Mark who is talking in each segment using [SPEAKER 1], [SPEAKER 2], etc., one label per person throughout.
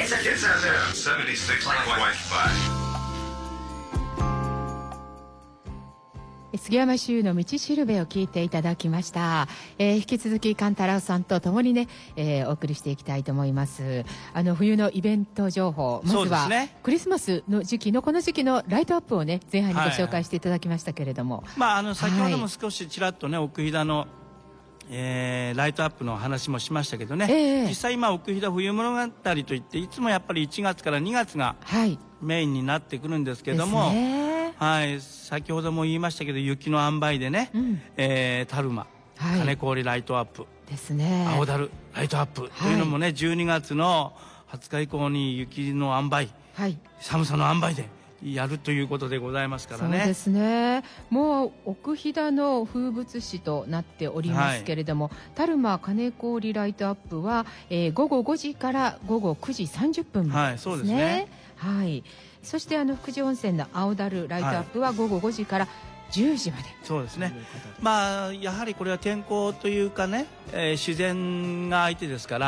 [SPEAKER 1] 杉山修の道しるべを聞いていただきました。引き続きカンタラウさんと共にね、お送りしていきたいと思います。冬のイベント情報、まずは、ね、クリスマスの時期のこの時期のライトアップをね前半にご紹介していただきましたけれども、
[SPEAKER 2] 先ほども少しちらっとね奥飛騨のライトアップの話もしましたけどね、実際今奥飛騨冬物語といっていつもやっぱり1月から2月がメインになってくるんですけども、先ほども言いましたけど雪の塩梅でね、タルマ、金氷ライトアップですね、青ダルライトアップというのもね12月の20日以降に雪の塩梅、寒さの塩梅でやるということでございますからね。
[SPEAKER 1] そうですね。もう奥飛騨の風物詩となっておりますけれども、タルマ金氷ライトアップは、午後5時から午後9時30分までですね。そうですね。そして福寺温泉の青ダルライトアップは午後5時から10時まで。
[SPEAKER 2] そうですね。やはりこれは天候というかね、自然が相手ですから、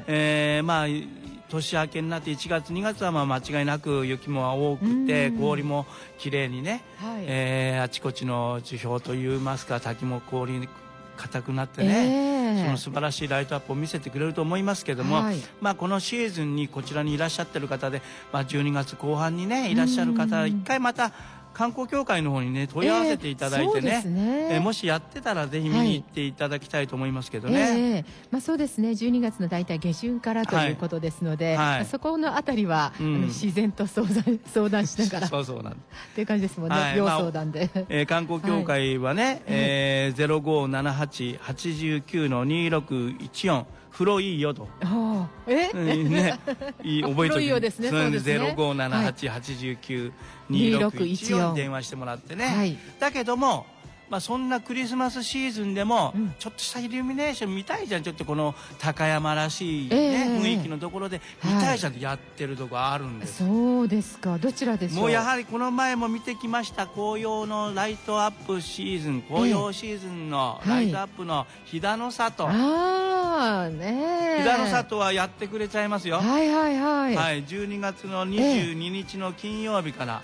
[SPEAKER 2] 年明けになって1月2月は間違いなく雪も多くて氷もきれいにね、あちこちの樹氷といいますか滝も氷硬くなってね、その素晴らしいライトアップを見せてくれると思いますけども、このシーズンにこちらにいらっしゃってる方で、12月後半にねいらっしゃる方は一回また観光協会の方にね問い合わせていただいてね、もしやってたらぜひ見に行っていただきたいと思いますけどね。
[SPEAKER 1] そうですね。12月の大体下旬からということですので、そこのあたりは、自然と相談しながらそうなんっていう感じですもんね。要相談で、
[SPEAKER 2] 観光協会はね、0578-89-2614風呂いいよと。覚えておいて。0578-89-2614電話してもらってね。だけどもそんなクリスマスシーズンでもちょっとしたイルミネーション見たいじゃん。ちょっとこの高山らしい雰囲気のところで見たいじゃんってやってるとこあるんです。
[SPEAKER 1] そうですか。どちらでしょう。
[SPEAKER 2] もうやはりこの前も見てきました紅葉のライトアップシーズン、紅葉シーズンのライトアップの飛騨の里、飛騨の里はやってくれちゃいますよ。12月の22日の金曜日から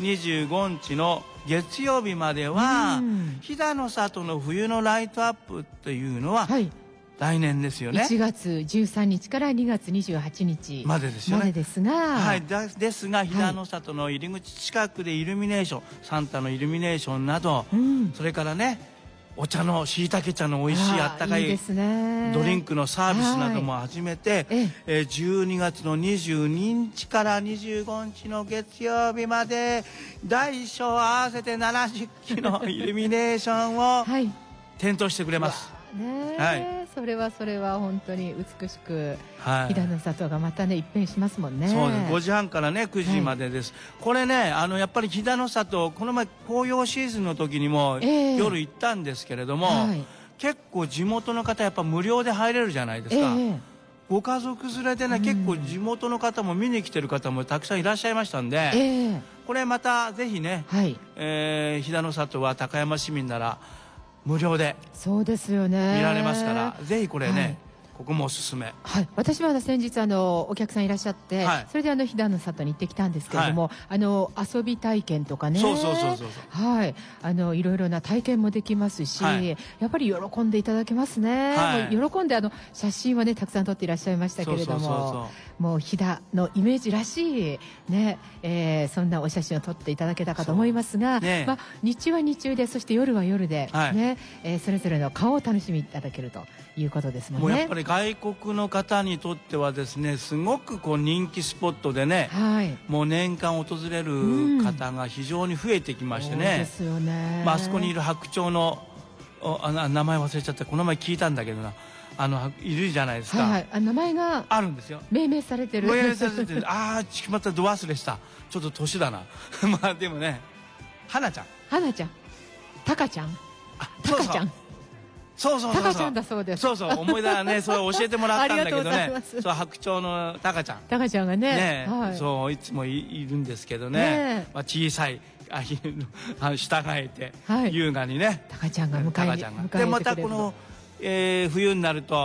[SPEAKER 2] 25日の月曜日までは飛騨の里の冬のライトアップというのは来年ですよね。
[SPEAKER 1] 1月13日から2月28日までですよね。ですが
[SPEAKER 2] 飛騨の里の入り口近くでイルミネーション、サンタのイルミネーションなど、それからねお茶のしいたけ茶の美味しいあったかいドリンクのサービスなども始めて、12月の22日から25日の月曜日まで大小合わせて70基のイルミネーションを点灯してくれます。それは本当に美しく、飛騨の里がまたね一変しますもんね。 そうです。5時半からね9時までです。これねやっぱり飛騨の里、この前紅葉シーズンの時にも夜行ったんですけれども、結構地元の方やっぱ無料で入れるじゃないですか。ご家族連れでね結構地元の方も見に来てる方もたくさんいらっしゃいましたんで、これまたぜひね、飛騨の里は高山市民なら無料で見られますから、ぜひこれね、ここもおすすめ。
[SPEAKER 1] 私は先日お客さんいらっしゃって、それで飛騨の里に行ってきたんですけれども、遊び体験とかね、いろいろな体験もできますし、やっぱり喜んでいただけますね。もう喜んで写真はねたくさん撮っていらっしゃいましたけれども、もう飛騨のイメージらしいね、そんなお写真を撮っていただけたかと思いますが、日中は日中で、そして夜は夜でね、それぞれの顔を楽しみいただけるということですもんね。
[SPEAKER 2] もうやっぱり外国の方にとってはですね、すごく人気スポットでね、もう年間訪れる方が非常に増えてきましてね。あそこにいる白鳥の名前忘れちゃった、この前聞いたんだけどな、いるじゃないですか。
[SPEAKER 1] 名前が
[SPEAKER 2] あるんですよ。
[SPEAKER 1] 命名されてる。
[SPEAKER 2] ああ、またど忘れした。ちょっと年だな。でもね、花ちゃん、
[SPEAKER 1] タカちゃん、タカちゃん、タカちゃんだそうです。
[SPEAKER 2] 思い出がね、それ教えてもらったんだけどね、白鳥のタカちゃん
[SPEAKER 1] がね、
[SPEAKER 2] いつもいるんですけどね、小さい従えて優雅にね、
[SPEAKER 1] タカちゃんが迎えてくれる。
[SPEAKER 2] でまたこの冬になると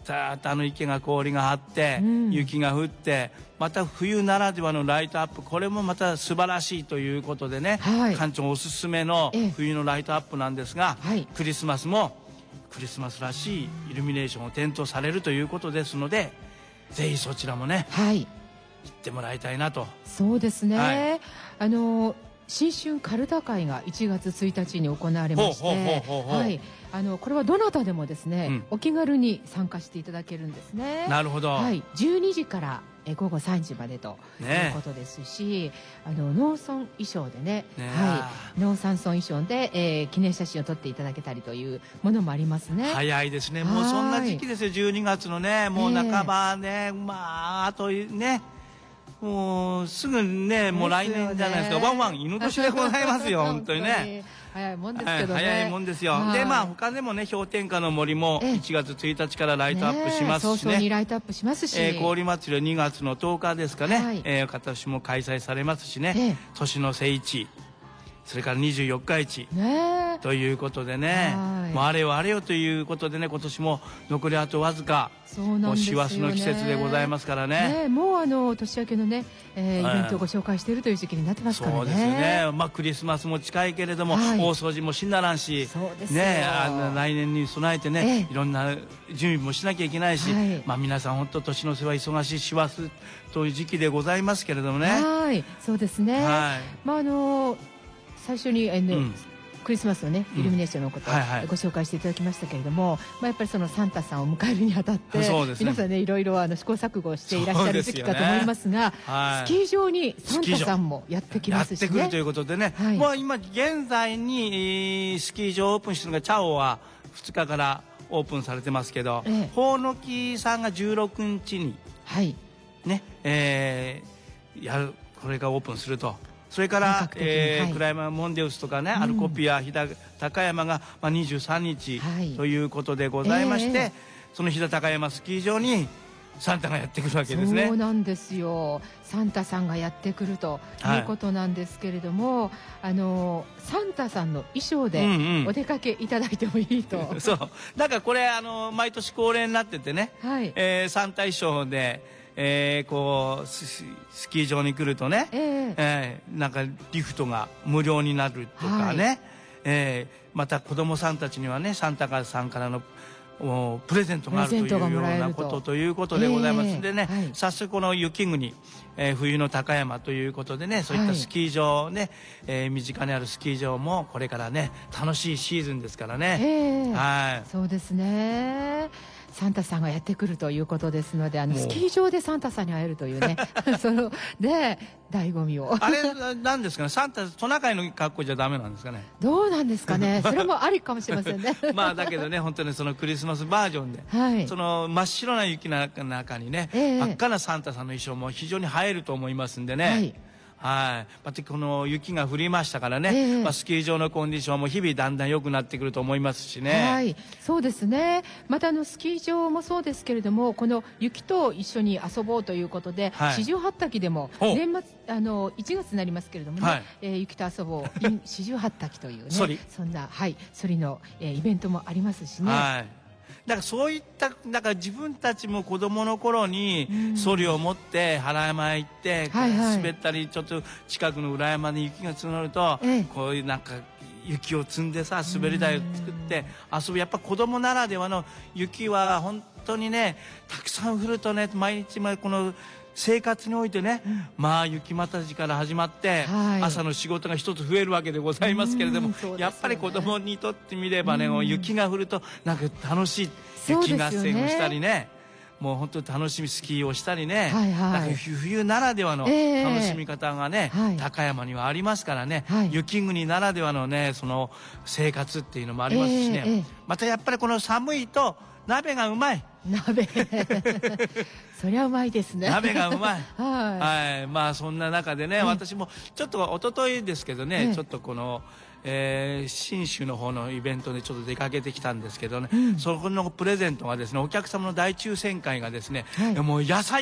[SPEAKER 2] ザーッと池が氷が張って、雪が降って、また冬ならではのライトアップ、これもまた素晴らしいということでね、館長おすすめの冬のライトアップなんですが、クリスマスもクリスマスらしいイルミネーションを点灯されるということですので、ぜひそちらもね、行ってもらいたいなと。
[SPEAKER 1] そうですね、新春かるた会が1月1日に行われまして、これはどなたでもですね、お気軽に参加していただけるんですね。
[SPEAKER 2] なるほど。
[SPEAKER 1] 12時から午後3時までということですし、農村衣装でね、農山村衣装で、記念写真を撮っていただけたりというものもありますね。
[SPEAKER 2] 早いですね。もうそんな時期ですよ。12月のね、もう半ばね、まああとね、もうすぐね、もう来年じゃないですか。ワンワン犬年でございますよ。本当にね。
[SPEAKER 1] 早いもんですけどね。
[SPEAKER 2] 早いもんですよ。で、まあ他でもね、氷点下の森も1月1日からライトアップしますしね。
[SPEAKER 1] 早々にライトアップしますし。
[SPEAKER 2] 氷祭りは2月の10日ですかね。今年も開催されますしね。年の瀬市、それから24日市ということでね、もうあれよあれよということでね、今年も残りあとわずか、もう師走の季節でございますからね。
[SPEAKER 1] もう年明けのね、イベントをご紹介しているという時期になってますからね。
[SPEAKER 2] そうですよね。まあクリスマスも近いけれども、大掃除もしんならんし、ね、来年に備えてね、いろんな準備もしなきゃいけないし、まあ皆さん本当年の瀬は忙しい師走という時期でございますけれどもね。
[SPEAKER 1] そうですね。まあ最初にクリスマスのねイルミネーションのことをご紹介していただきましたけれども、やっぱりそのサンタさんを迎えるにあたって皆さんねいろいろ試行錯誤していらっしゃる時期かと思いますが、スキー場にサンタさんもやってきますしね。
[SPEAKER 2] やってくるということでね、もう今現在にスキー場オープンしてるのがチャオは2日からオープンされてますけど、ほのきさんが16日にねやる、これがオープンすると。それから倉山モンデウスとかね、アルコピア飛騨高山が23日ということでございまして、その飛騨高山スキー場にサンタがやってくるわけですね。
[SPEAKER 1] そうなんですよ。サンタさんがやってくるということなんですけれども、サンタさんの衣装でお出かけいただいてもいいと。
[SPEAKER 2] そうだからこれ毎年恒例になっててね、サンタ衣装でこうスキー場に来るとね、なんかリフトが無料になるとかね、また子供さんたちにはねサンタさんからのプレゼントがあるというようなことということでございますのでね、早速この雪国、冬の高山ということでね、そういったスキー場ね、身近にあるスキー場もこれからね楽しいシーズンですからね。
[SPEAKER 1] そうですね。サンタさんがやってくるということですので、スキー場でサンタさんに会えるというねそので醍醐味を
[SPEAKER 2] あれなんですかね、サンタトナカイの格好じゃダメなんですかね。
[SPEAKER 1] どうなんですかね。それもありかもしれませんね
[SPEAKER 2] まあだけどね、本当にそのクリスマスバージョンで、その真っ白な雪の中にね、真っ赤なサンタさんの衣装も非常に映えると思いますんでね。またこの雪が降りましたからね、スキー場のコンディションも日々だんだん良くなってくると思いますしね。
[SPEAKER 1] そうですね。またスキー場もそうですけれども、この雪と一緒に遊ぼうということで、四十八滝でも年末1月になりますけれどもね、雪と遊ぼう四十八滝というね、そんなソリのイベントもありますしね。
[SPEAKER 2] だからそういっただから自分たちも子供の頃にソリを持って原山へ行って滑ったり、ちょっと近くの裏山に雪が積もるとこういうなんか雪を積んでさ、滑り台を作って遊ぶ。やっぱ子供ならではの雪は本当にね、たくさん降るとね、毎日この生活においてね、まあ雪またじから始まって、朝の仕事が一つ増えるわけでございますけれども、やっぱり子供にとってみればね、雪が降るとなんか楽しい雪合戦をしたりね、もう本当に楽しみスキーをしたりね、冬ならではの楽しみ方がね、高山にはありますからね、雪国ならではのねその生活っていうのもありますしね、またやっぱりこの寒いと鍋がうまい。
[SPEAKER 1] 鍋そりゃうまいですね。
[SPEAKER 2] 鍋がうまいまあそんな中でね、私もちょっと一昨日ですけどね、ちょっとこの信州の方のイベントでちょっと出かけてきたんですけどね、そこのプレゼントがですね、お客様の大抽選会がですね、もう野菜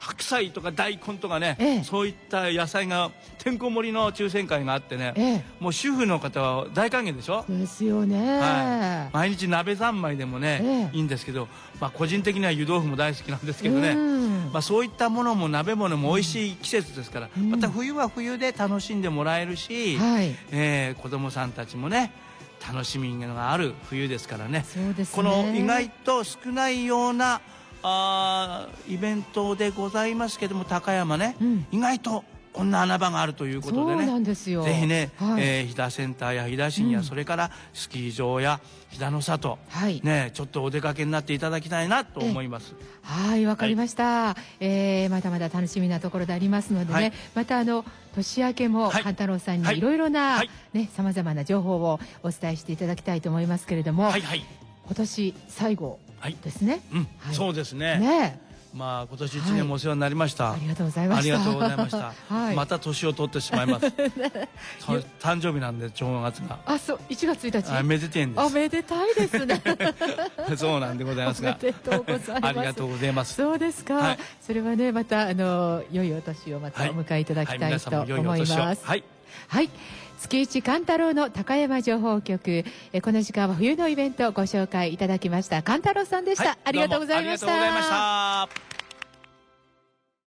[SPEAKER 2] 白菜とか大根とかね、そういった野菜がてんこ盛りの抽選会があってね、もう主婦の方は大歓迎でしょ。
[SPEAKER 1] ですよね。
[SPEAKER 2] 毎日鍋三昧でもね、いいんですけど、個人的には湯豆腐も大好きなんですけどね、そういったものも鍋物も美味しい季節ですから、また冬は冬で楽しんでもらえるし、子供さんたちもね楽しみがある冬ですからね。この意外と少ないようなイベントでございますけども、高山ね、意外とこんな穴場があるということでね、ぜひね、飛騨センターや飛騨市や、それからスキー場や飛騨の里、ね、ちょっとお出かけになっていただきたいなと思います。
[SPEAKER 1] はい、わかりました。まだまだ楽しみなところでありますのでね、また年明けも勘太郎さんにいろいろなさまざまな情報をお伝えしていただきたいと思いますけれども、今年最後ですね。
[SPEAKER 2] そうですね。今年1年もお世話になりました。
[SPEAKER 1] ありがとうございました。
[SPEAKER 2] ありがとうございました。また年を取ってしまいます。誕生日なんで、正月が。
[SPEAKER 1] そう、1月1日。
[SPEAKER 2] めでてえんです。
[SPEAKER 1] めでたいですね。
[SPEAKER 2] そうなんでございますが。
[SPEAKER 1] おめでとうございます。
[SPEAKER 2] ありがとうございます。
[SPEAKER 1] そうですか。それはね、また良いお年をまたお迎えいただきたいと思います。はい。月一勘太郎の高山情報局、この時間は冬のイベントをご紹介いただきました勘太郎さんでした。ありがとうございました。